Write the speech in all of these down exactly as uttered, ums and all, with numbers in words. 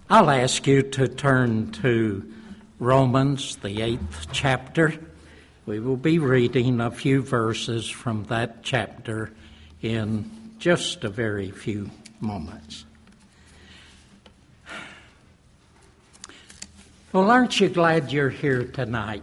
I'll ask you to turn to Romans, the eighth chapter. We will be reading a few verses from that chapter in just a very few moments. Well, aren't you glad you're here tonight?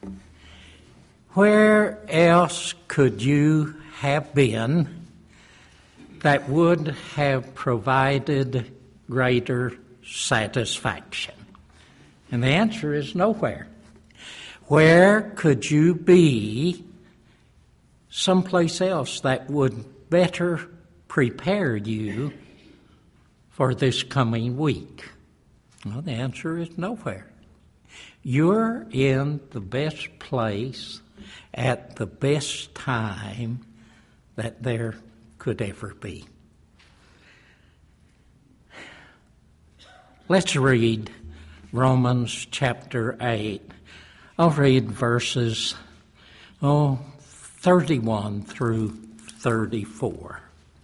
Where else could you have been that would have provided greater satisfaction? And the answer is nowhere. Where could you be someplace else that would better prepare you for this coming week? Well, the answer is nowhere. You're in the best place at the best time that there could ever be. Let's read Romans chapter eight. I'll read verses oh, thirty-one through thirty-four.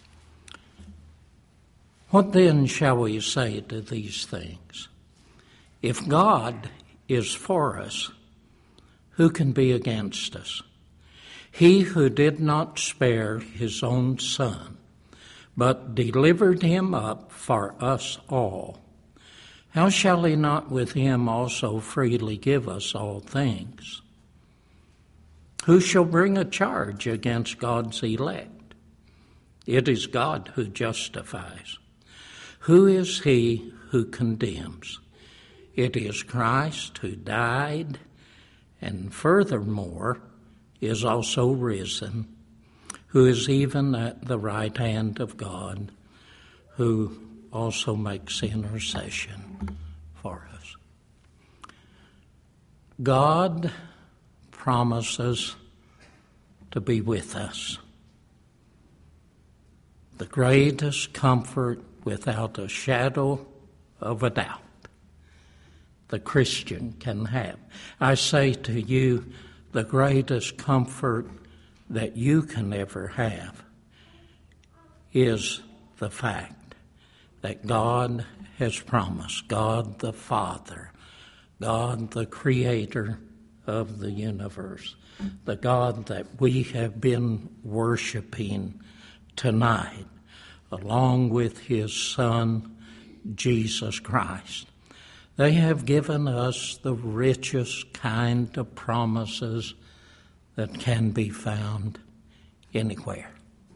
What then shall we say to these things? If God is for us, who can be against us? He who did not spare his own Son, but delivered him up for us all, how shall he not with him also freely give us all things? Who shall bring a charge against God's elect? It is God who justifies. Who is he who condemns? It is Christ who died, and furthermore is also risen, who is even at the right hand of God, who also makes intercession for us. God promises to be with us. The greatest comfort, without a shadow of a doubt, the Christian can have. I say to you, the greatest comfort that you can ever have is the fact that God has promised, God the Father, God the Creator of the universe, the God that we have been worshiping tonight, along with His Son, Jesus Christ. They have given us the richest kind of promises that can be found anywhere.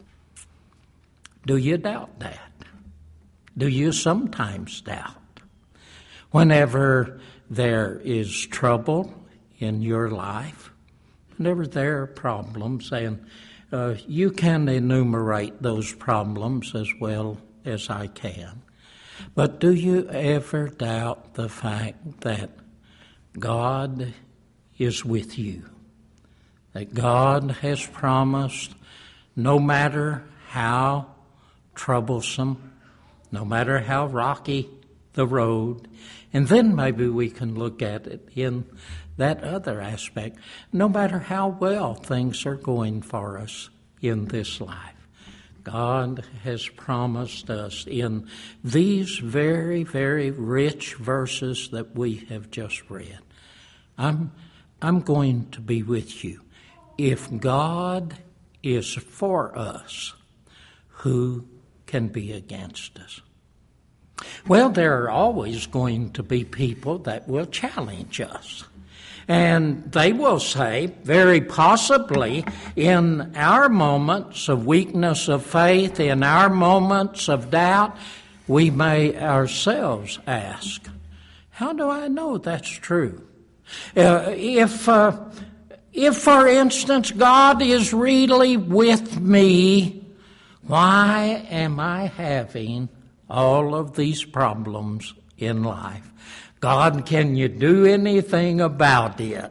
Do you doubt that? Do you sometimes doubt? Whenever there is trouble in your life, whenever there are problems, and uh, you can enumerate those problems as well as I can, but do you ever doubt the fact that God is with you? That God has promised, no matter how troublesome, no matter how rocky the road, and then maybe we can look at it in that other aspect, no matter how well things are going for us in this life, God has promised us in these very, very rich verses that we have just read, I'm, I'm going to be with you. If God is for us, who can be against us? Well, there are always going to be people that will challenge us. And they will say, very possibly, in our moments of weakness of faith, in our moments of doubt, we may ourselves ask, how do I know that's true? Uh, if, uh, if, for instance, God is really with me, why am I having all of these problems in life? God, can you do anything about it?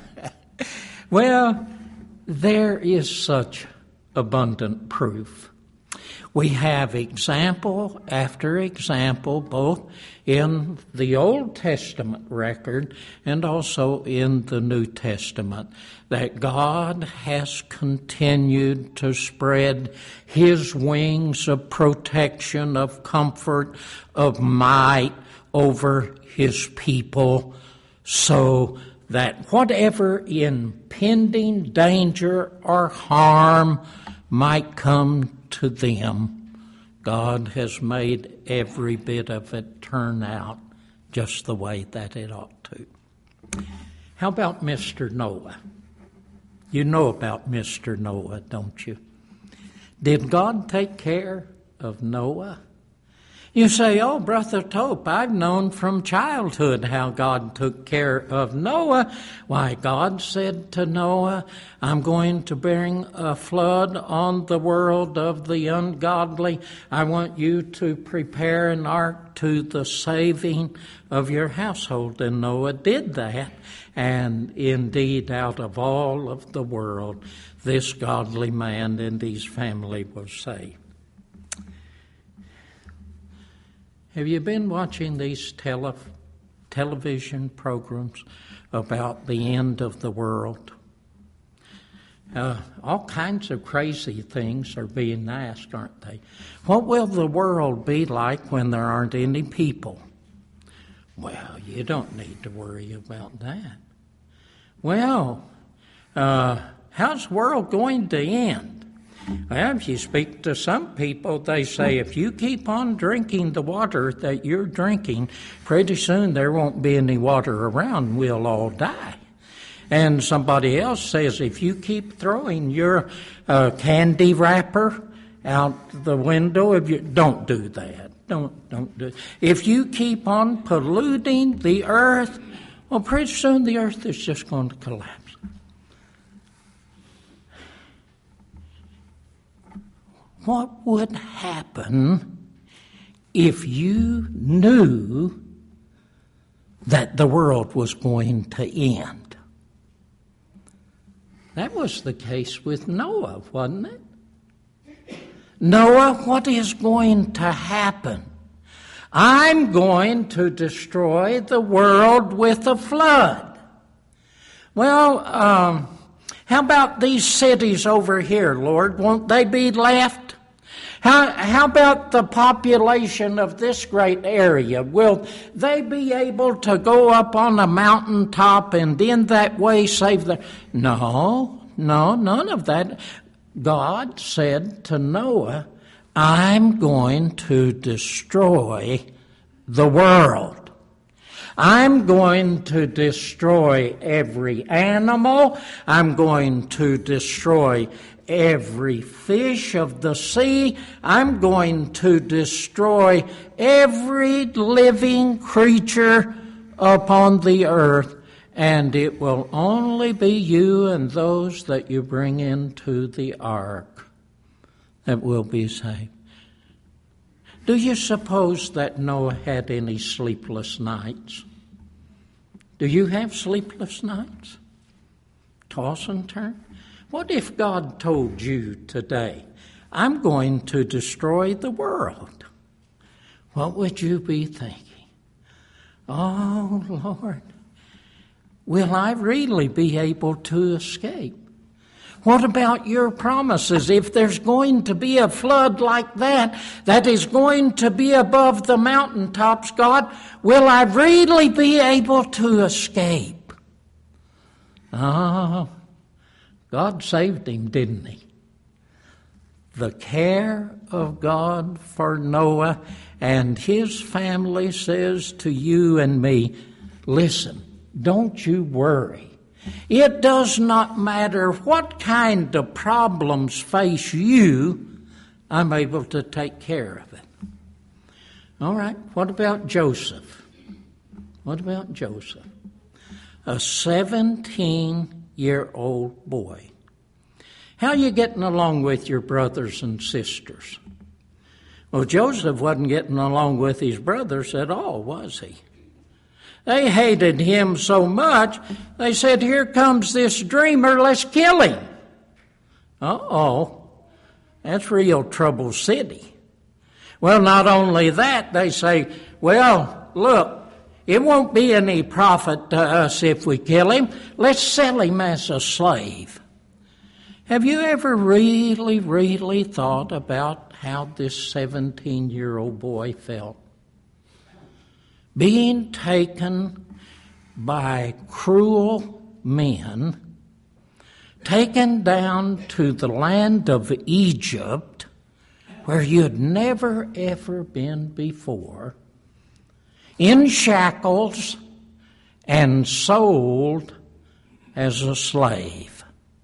Well, there is such abundant proof. We have example after example, both in the Old Testament record and also in the New Testament, that God has continued to spread His wings of protection, of comfort, of might over his people so that whatever impending danger or harm might come to them, God has made every bit of it turn out just the way that it ought to. How about Mister Noah? You know about Mister Noah, don't you? Did God take care of Noah? You say, oh, Brother Tope, I've known from childhood how God took care of Noah. Why, God said to Noah, I'm going to bring a flood on the world of the ungodly. I want you to prepare an ark to the saving of your household. And Noah did that. And indeed, out of all of the world, this godly man and his family was saved. Have you been watching these tele- television programs about the end of the world? Uh, all kinds of crazy things are being asked, aren't they? What will the world be like when there aren't any people? Well, you don't need to worry about that. Well, uh, how's the world going to end? Well, if you speak to some people, they say if you keep on drinking the water that you're drinking, pretty soon there won't be any water around. We'll all die. And somebody else says if you keep throwing your uh, candy wrapper out the window, if you don't do that. Don't don't do it. If you keep on polluting the earth, well, pretty soon the earth is just going to collapse. What would happen if you knew that the world was going to end? That was the case with Noah, wasn't it? Noah, what is going to happen? I'm going to destroy the world with a flood. Well, um, how about these cities over here, Lord? Won't they be left? How, how about the population of this great area? Will they be able to go up on a mountaintop and in that way save the... No, no, none of that. God said to Noah, I'm going to destroy the world. I'm going to destroy every animal. I'm going to destroy every fish of the sea. I'm going to destroy every living creature upon the earth. And it will only be you and those that you bring into the ark that will be saved. Do you suppose that Noah had any sleepless nights? Do you have sleepless nights? Toss and turn? What if God told you today, I'm going to destroy the world? What would you be thinking? Oh, Lord, will I really be able to escape? What about your promises? If there's going to be a flood like that, that is going to be above the mountaintops, God, will I really be able to escape? Oh, God saved him, didn't he? The care of God for Noah and his family says to you and me, listen, don't you worry. It does not matter what kind of problems face you, I'm able to take care of it. All right, what about Joseph? What about Joseph? A seventeen-year-old boy. How are you getting along with your brothers and sisters? Well, Joseph wasn't getting along with his brothers at all, was he? They hated him so much, they said, here comes this dreamer, let's kill him. Uh-oh, that's real trouble city. Well, not only that, they say, well, look, it won't be any profit to us if we kill him. Let's sell him as a slave. Have you ever really, really thought about how this seventeen-year-old boy felt? being taken by cruel men, taken down to the land of Egypt, where you had never ever been before, in shackles and sold as a slave.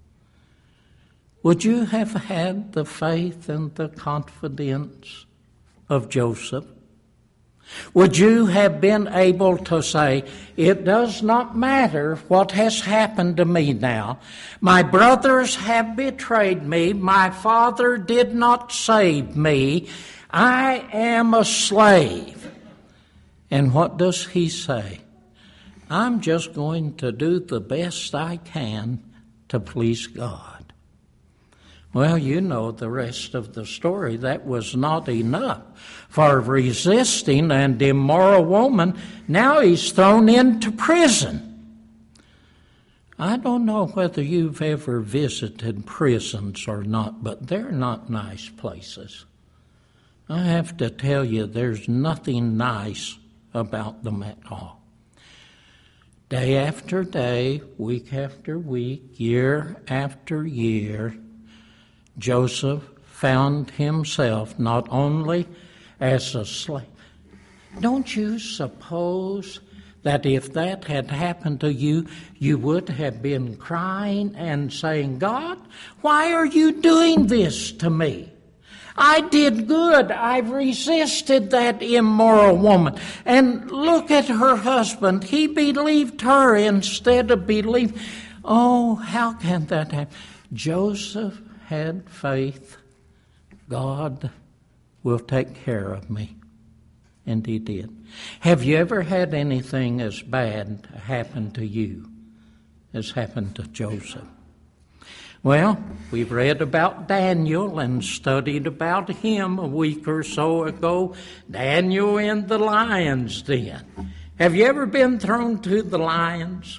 Would you have had the faith and the confidence of Joseph? Would you have been able to say, it does not matter what has happened to me now. My brothers have betrayed me. My father did not save me. I am a slave. And what does he say? I'm just going to do the best I can to please God. Well, you know the rest of the story. That was not enough for resisting an immoral woman. Now he's thrown into prison. I don't know whether you've ever visited prisons or not, but they're not nice places. I have to tell you, there's nothing nice about them at all. Day after day, week after week, year after year, Joseph found himself not only as a slave. Don't you suppose that if that had happened to you, you would have been crying and saying, God, why are you doing this to me? I did good. I've resisted that immoral woman. And look at her husband. He believed her instead of believing. Oh, how can that happen? Joseph had faith. God will take care of me. And he did. Have you ever had anything as bad happen to you as happened to Joseph? Well, we've read about Daniel and studied about him a week or so ago. Daniel in the lion's den. Have you ever been thrown to the lions?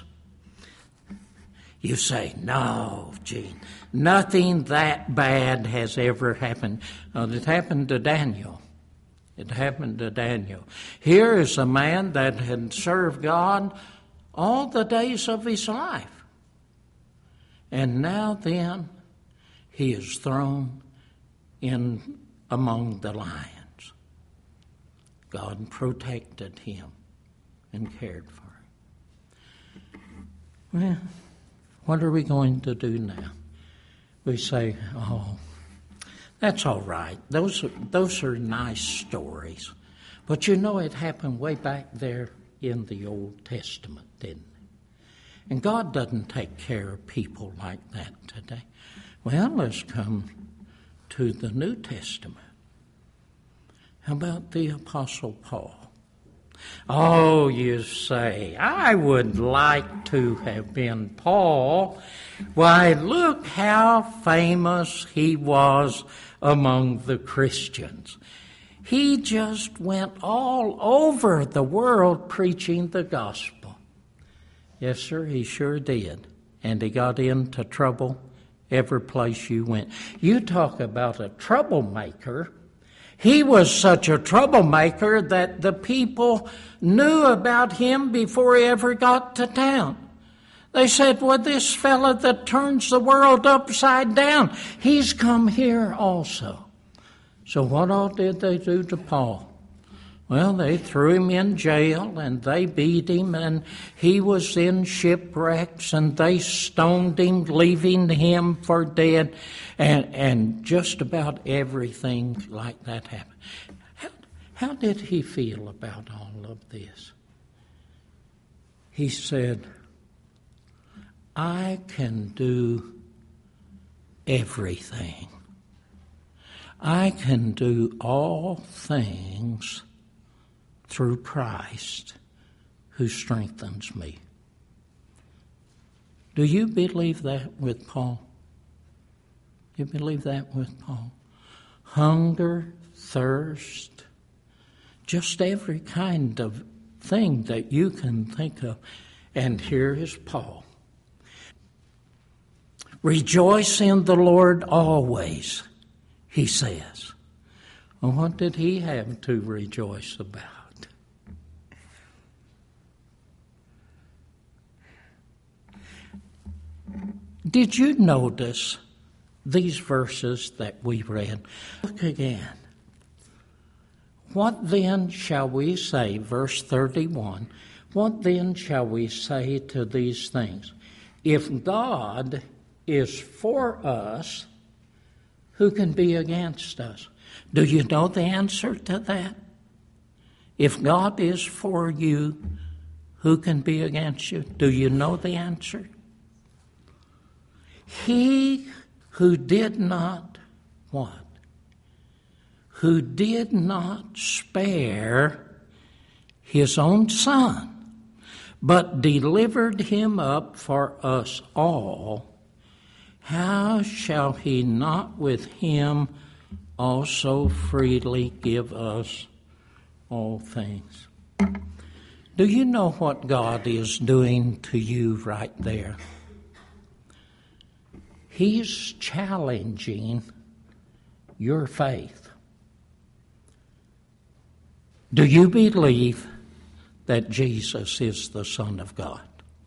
You say, no, Gene, nothing that bad has ever happened. Well, it happened to Daniel. It happened to Daniel. Here is a man that had served God all the days of his life. And now then, he is thrown in among the lions. God protected him and cared for him. Well, what are we going to do now? We say, oh, that's all right. Those are, those are nice stories. But you know it happened way back there in the Old Testament, didn't it? And God doesn't take care of people like that today. Well, let's come to the New Testament. How about the Apostle Paul? Oh, you say, I would like to have been Paul. Why, look how famous he was among the Christians. He just went all over the world preaching the gospel. Yes, sir, he sure did. And he got into trouble every place you went. You talk about a troublemaker. He was such a troublemaker that the people knew about him before he ever got to town. They said, well, this fella that turns the world upside down, he's come here also. So what all did they do to Paul? Well, they threw him in jail, and they beat him, and he was in shipwrecks, and they stoned him, leaving him for dead, and, and just about everything like that happened. How, how did he feel about all of this? He said, I can do everything. I can do all things through Christ who strengthens me. Do you believe that with Paul? You believe that with Paul? Hunger, thirst, just every kind of thing that you can think of. And here is Paul. Rejoice in the Lord always, he says. Well, what did he have to rejoice about? Did you notice these verses that we read? Look again. What then shall we say, verse thirty-one, what then shall we say to these things? If God is for us, who can be against us? Do you know the answer to that? If God is for you, who can be against you? Do you know the answer? He who did not, what? Who did not spare his own Son, but delivered him up for us all, how shall he not with him also freely give us all things? Do you know what God is doing to you right there? He's challenging your faith. Do you believe that Jesus is the Son of God?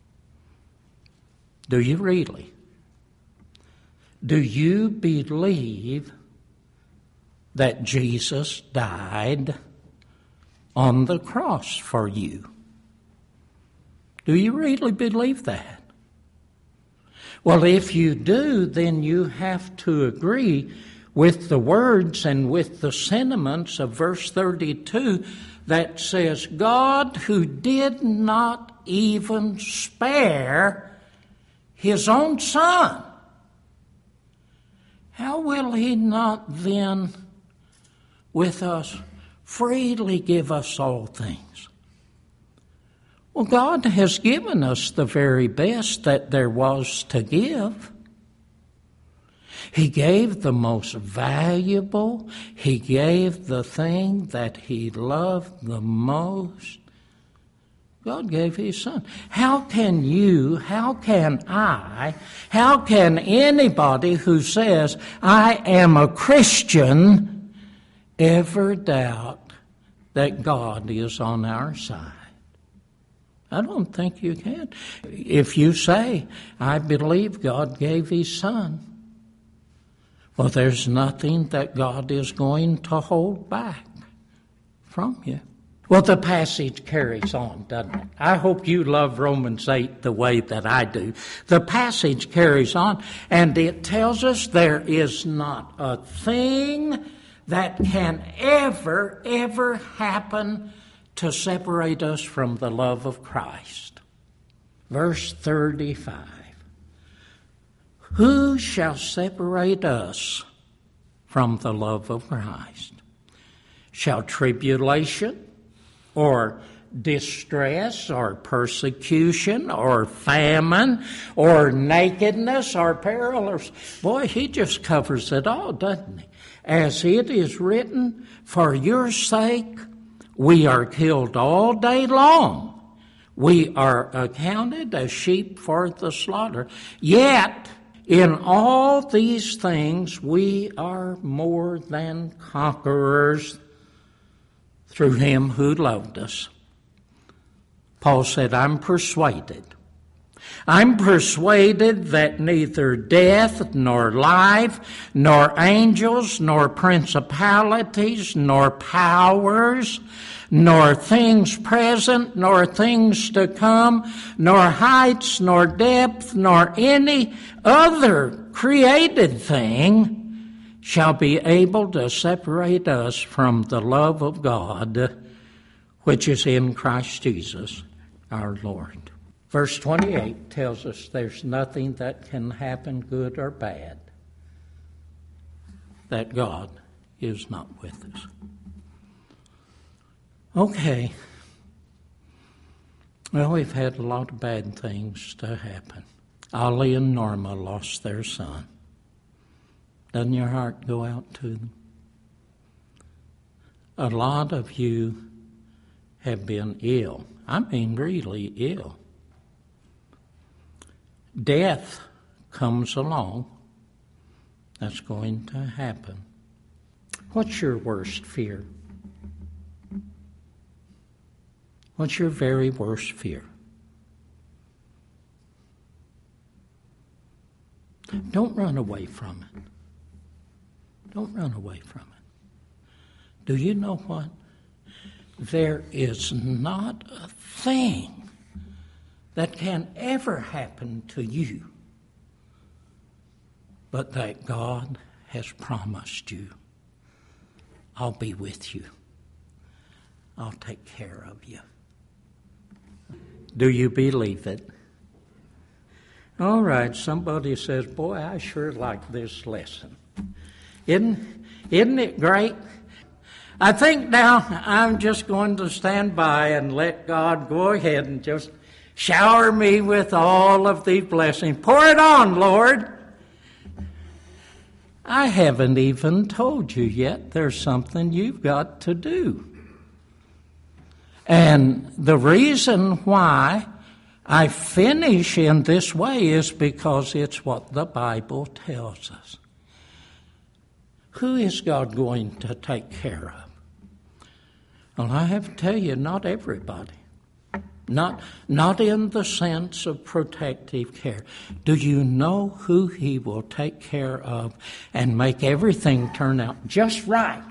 Do you really? Do you believe that Jesus died on the cross for you? Do you really believe that? Well, if you do, then you have to agree with the words and with the sentiments of verse thirty-two that says, God who did not even spare his own Son, how will he not then with us freely give us all things? Well, God has given us the very best that there was to give. He gave the most valuable. He gave the thing that he loved the most. God gave his Son. How can you, how can I, how can anybody who says, I am a Christian, ever doubt that God is on our side? I don't think you can. If you say, I believe God gave his Son, well, there's nothing that God is going to hold back from you. Well, the passage carries on, doesn't it? I hope you love Romans eight the way that I do. The passage carries on, and it tells us there is not a thing that can ever, ever happen to separate us from the love of Christ. Verse thirty-five. Who shall separate us from the love of Christ? Shall tribulation, or distress, or persecution, or famine, or nakedness, or peril? Or... Boy, he just covers it all, doesn't he? As it is written, for your sake we are killed all day long. We are accounted as sheep for the slaughter. Yet, in all these things, we are more than conquerors through him who loved us. Paul said, I'm persuaded. I'm persuaded that neither death, nor life, nor angels, nor principalities, nor powers, nor things present, nor things to come, nor heights, nor depth, nor any other created thing shall be able to separate us from the love of God, which is in Christ Jesus our Lord. Verse twenty-eight tells us there's nothing that can happen, good or bad, that God is not with us. Okay. Well, we've had a lot of bad things to happen. Ollie and Norma lost their son. Doesn't your heart go out to them? A lot of you have been ill. I mean really ill. Death comes along. That's going to happen. What's your worst fear? What's your very worst fear? Don't run away from it. Don't run away from it. Do you know what? There is not a thing that can ever happen to you but that God has promised you, I'll be with you. I'll take care of you. Do you believe it? All right, somebody says, boy, I sure like this lesson. Isn't, isn't it great? I think now I'm just going to stand by and let God go ahead and just shower me with all of these blessings. Pour it on, Lord. I haven't even told you yet there's something you've got to do. And the reason why I finish in this way is because it's what the Bible tells us. Who is God going to take care of? Well, I have to tell you, not everybody. Not, not in the sense of protective care. Do you know who He will take care of and make everything turn out just right?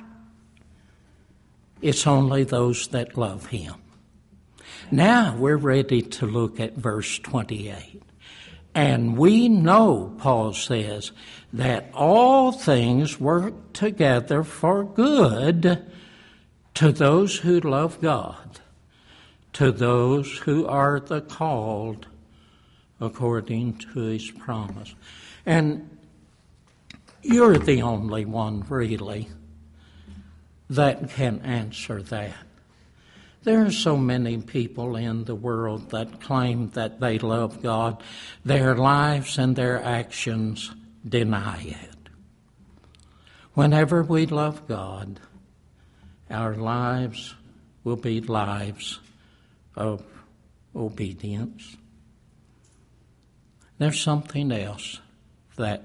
It's only those that love Him. Now we're ready to look at verse twenty-eight. And we know, Paul says, that all things work together for good to those who love God, to those who are the called according to His promise. And you're the only one, really, that can answer that. There are so many people in the world that claim that they love God. Their lives and their actions deny it. Whenever we love God, our lives will be lives of obedience. There's something else that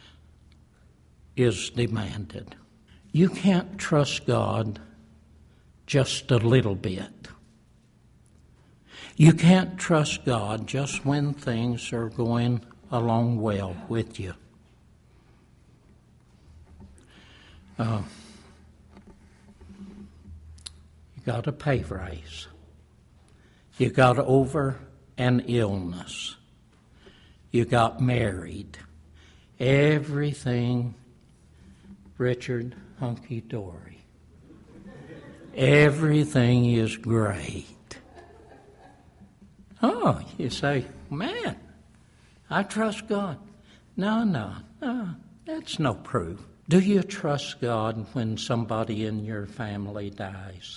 is demanded. You can't trust God just a little bit. You can't trust God just when things are going along well with you. Uh, you got a pay raise. You got over an illness. You got married. Everything, Richard, hunky-dory. Everything is great. Oh, you say, man, I trust God. No, no, no, that's no proof. Do you trust God when somebody in your family dies?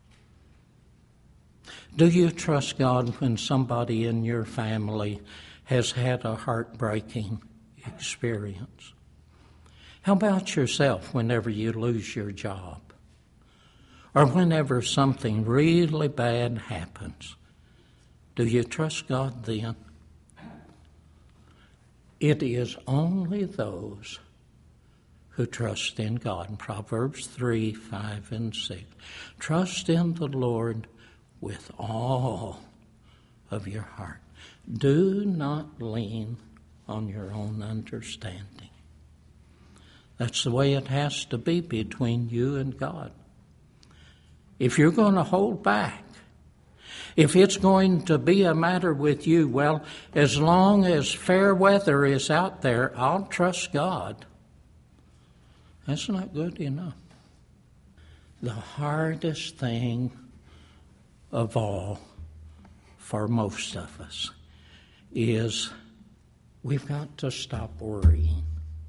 Do you trust God when somebody in your family has had a heartbreaking experience? How about yourself whenever you lose your job? Or whenever something really bad happens? Do you trust God then? It is only those who trust in God. In Proverbs three, five, and six. Trust in the Lord with all of your heart. Do not lean on your own understanding. That's the way it has to be between you and God. If you're going to hold back, if it's going to be a matter with you, well, as long as fair weather is out there, I'll trust God. That's not good enough. The hardest thing of all for most of us is we've got to stop worrying.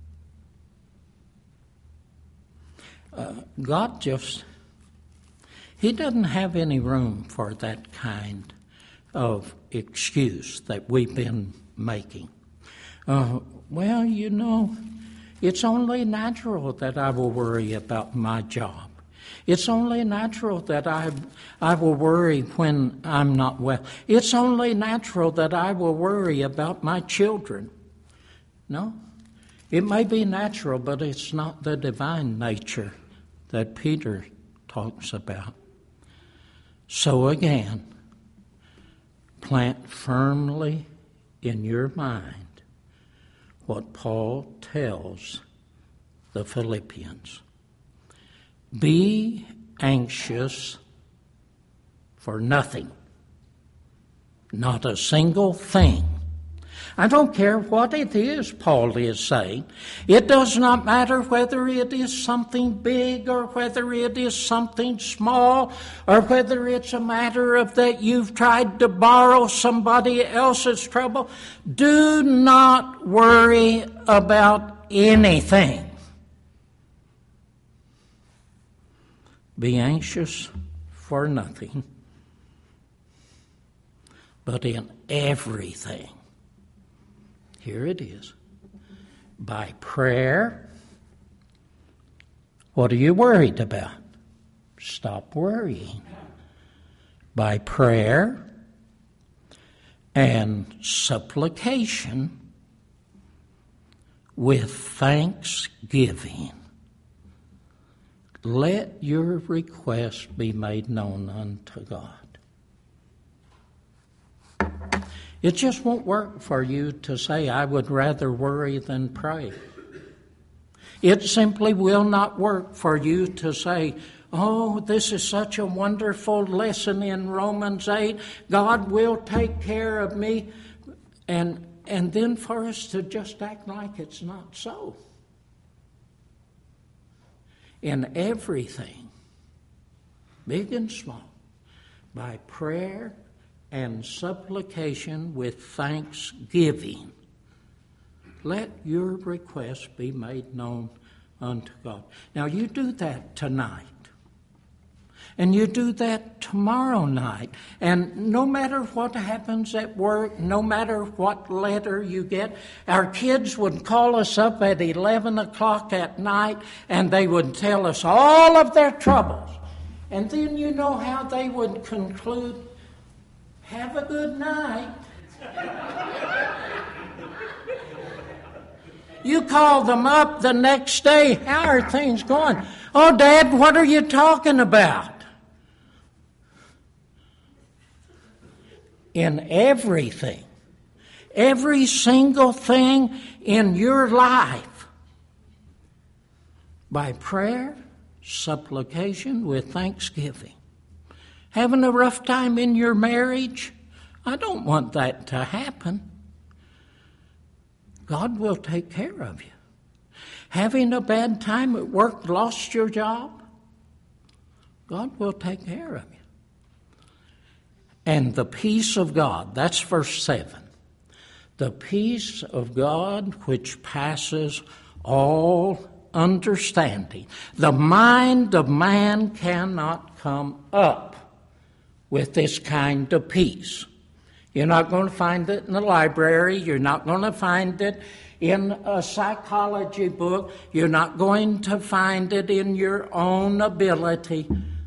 Uh, God just, He doesn't have any room for that kind of excuse that we've been making. Uh, well, you know, it's only natural that I will worry about my job. It's only natural that I, I will worry when I'm not well. It's only natural that I will worry about my children. No, it may be natural, but it's not the divine nature that Peter talks about. So again, plant firmly in your mind what Paul tells the Philippians. Be anxious for nothing, not a single thing. I don't care what it is, Paul is saying. It does not matter whether it is something big or whether it is something small or whether it's a matter of that you've tried to borrow somebody else's trouble. Do not worry about anything. Be anxious for nothing, but in everything. Here it is. By prayer. What are you worried about? Stop worrying. By prayer and supplication with thanksgiving. Let your request be made known unto God. It just won't work for you to say, I would rather worry than pray. It simply will not work for you to say, oh, this is such a wonderful lesson in Romans eight. God will take care of me. And, and then for us to just act like it's not so. In everything, big and small, by prayer and supplication with thanksgiving, let your requests be made known unto God. Now you do that tonight. And you do that tomorrow night. And no matter what happens at work, no matter what letter you get, our kids would call us up at eleven o'clock at night and they would tell us all of their troubles. And then you know how they would conclude, have a good night. You call them up the next day, how are things going? Oh, Dad, what are you talking about? In everything, every single thing in your life, by prayer, supplication, with thanksgiving. Having a rough time in your marriage? I don't want that to happen. God will take care of you. Having a bad time at work, lost your job? God will take care of you. And the peace of God, that's verse seven. The peace of God which passes all understanding. The mind of man cannot come up with this kind of peace. You're not going to find it in the library. You're not going to find it in a psychology book. You're not going to find it in your own ability.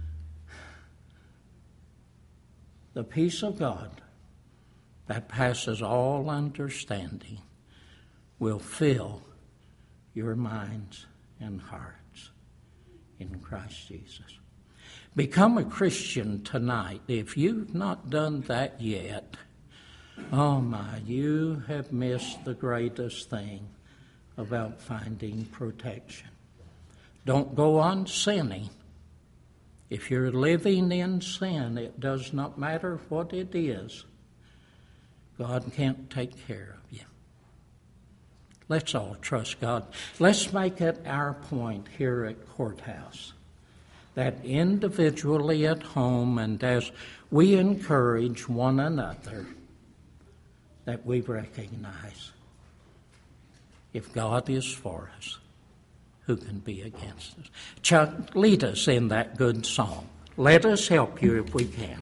The peace of God that passes all understanding will fill your minds and hearts in Christ Jesus. Become a Christian tonight. If you've not done that yet, oh my, you have missed the greatest thing about finding protection. Don't go on sinning. If you're living in sin, it does not matter what it is. God can't take care of you. Let's all trust God. Let's make it our point here at Courthouse that individually at home and as we encourage one another, that we recognize if God is for us, who can be against us? Chuck, lead us in that good song. Let us help you if we can.